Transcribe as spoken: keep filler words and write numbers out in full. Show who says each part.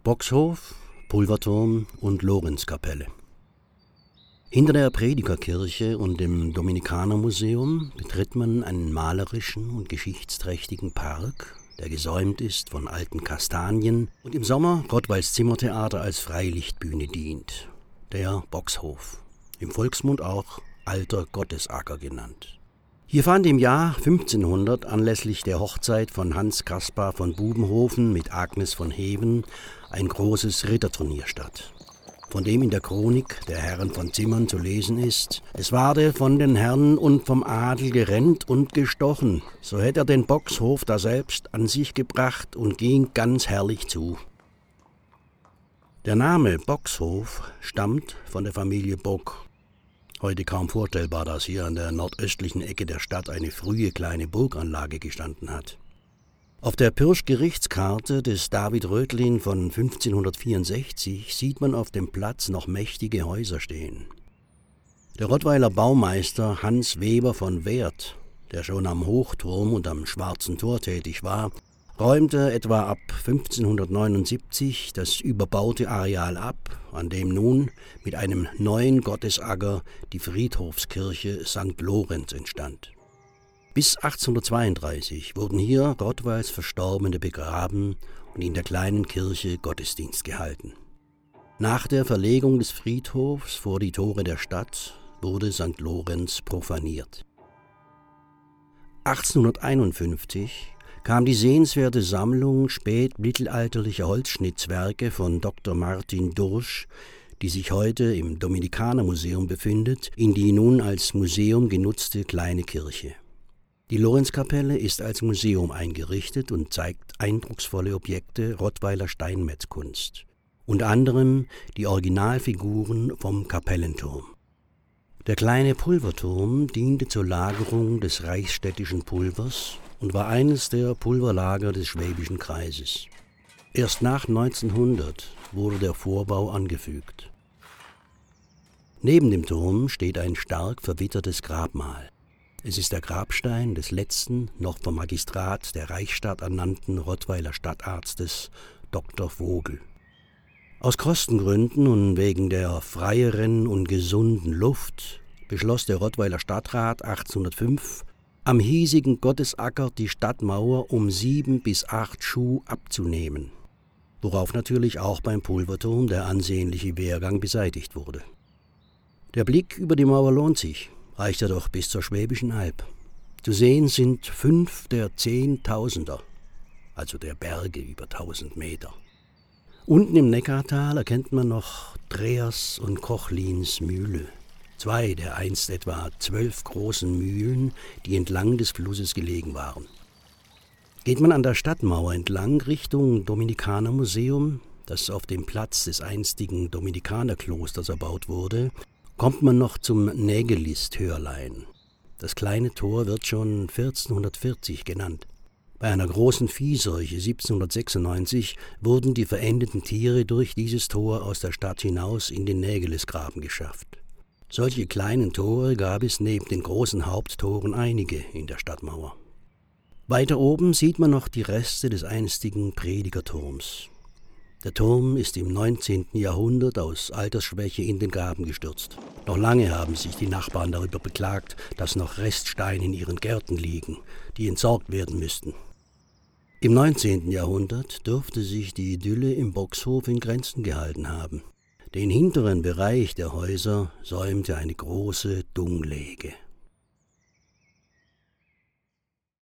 Speaker 1: Boxhof, Pulverturm und Lorenzkapelle. Hinter der Predigerkirche und dem Dominikanermuseum betritt man einen malerischen und geschichtsträchtigen Park, der gesäumt ist von alten Kastanien und im Sommer Rottweils Zimmertheater als Freilichtbühne dient, der Boxhof, im Volksmund auch Alter Gottesacker genannt. Hier fand im Jahr fünfzehnhundert anlässlich der Hochzeit von Hans Caspar von Bubenhofen mit Agnes von Heven ein großes Ritterturnier statt, von dem in der Chronik der Herren von Zimmern zu lesen ist: Es ward von den Herren und vom Adel gerennt und gestochen, so hätt er den Boxhof daselbst an sich gebracht und ging ganz herrlich zu. Der Name Boxhof stammt von der Familie Bock. Heute kaum vorstellbar, dass hier an der nordöstlichen Ecke der Stadt eine frühe kleine Burganlage gestanden hat. Auf der Pirsch-Gerichtskarte des David Röthlin von fünfzehnhundertvierundsechzig sieht man auf dem Platz noch mächtige Häuser stehen. Der Rottweiler Baumeister Hans Weber von Werth, der schon am Hochturm und am Schwarzen Tor tätig war, räumte etwa ab fünfzehnhundertneunundsiebzig das überbaute Areal ab, an dem nun mit einem neuen Gottesacker die Friedhofskirche Sankt Lorenz entstand. Bis achtzehnhundertzweiunddreißig wurden hier Rottweils Verstorbene begraben und in der kleinen Kirche Gottesdienst gehalten. Nach der Verlegung des Friedhofs vor die Tore der Stadt wurde Sankt Lorenz profaniert. achtzehnhunderteinundfünfzig kam die sehenswerte Sammlung spätmittelalterlicher Holzschnitzwerke von Doktor Martin Dursch, die sich heute im Dominikanermuseum befindet, in die nun als Museum genutzte kleine Kirche. Die Lorenzkapelle ist als Museum eingerichtet und zeigt eindrucksvolle Objekte Rottweiler Steinmetzkunst, unter anderem die Originalfiguren vom Kapellenturm. Der kleine Pulverturm diente zur Lagerung des reichsstädtischen Pulvers und war eines der Pulverlager des Schwäbischen Kreises. Erst nach neunzehnhundert wurde der Vorbau angefügt. Neben dem Turm steht ein stark verwittertes Grabmal. Es ist der Grabstein des letzten, noch vom Magistrat der Reichsstadt ernannten Rottweiler Stadtarztes Doktor Vogel. Aus Kostengründen und wegen der freieren und gesunden Luft beschloss der Rottweiler Stadtrat achtzehnhundertfünf, am hiesigen Gottesacker die Stadtmauer um sieben bis acht Schuh abzunehmen, worauf natürlich auch beim Pulverturm der ansehnliche Wehrgang beseitigt wurde. Der Blick über die Mauer lohnt sich, reicht er doch bis zur Schwäbischen Alb. Zu sehen sind fünf der Zehntausender, also der Berge über tausend Meter. Unten im Neckartal erkennt man noch Dreers und Kochlins Mühle, zwei der einst etwa zwölf großen Mühlen, die entlang des Flusses gelegen waren. Geht man an der Stadtmauer entlang Richtung Dominikanermuseum, das auf dem Platz des einstigen Dominikanerklosters erbaut wurde, kommt man noch zum Nägelist-Hörlein. Das kleine Tor wird schon vierzehnhundertvierzig genannt. Bei einer großen Viehseuche siebzehnhundertsechsundneunzig wurden die verendeten Tiere durch dieses Tor aus der Stadt hinaus in den Nägelisgraben geschafft. Solche kleinen Tore gab es neben den großen Haupttoren einige in der Stadtmauer. Weiter oben sieht man noch die Reste des einstigen Predigerturms. Der Turm ist im neunzehnten Jahrhundert aus Altersschwäche in den Graben gestürzt. Noch lange haben sich die Nachbarn darüber beklagt, dass noch Reststeine in ihren Gärten liegen, die entsorgt werden müssten. Im neunzehnten Jahrhundert dürfte sich die Idylle im Boxhof in Grenzen gehalten haben. Den hinteren Bereich der Häuser säumte eine große Dunglege.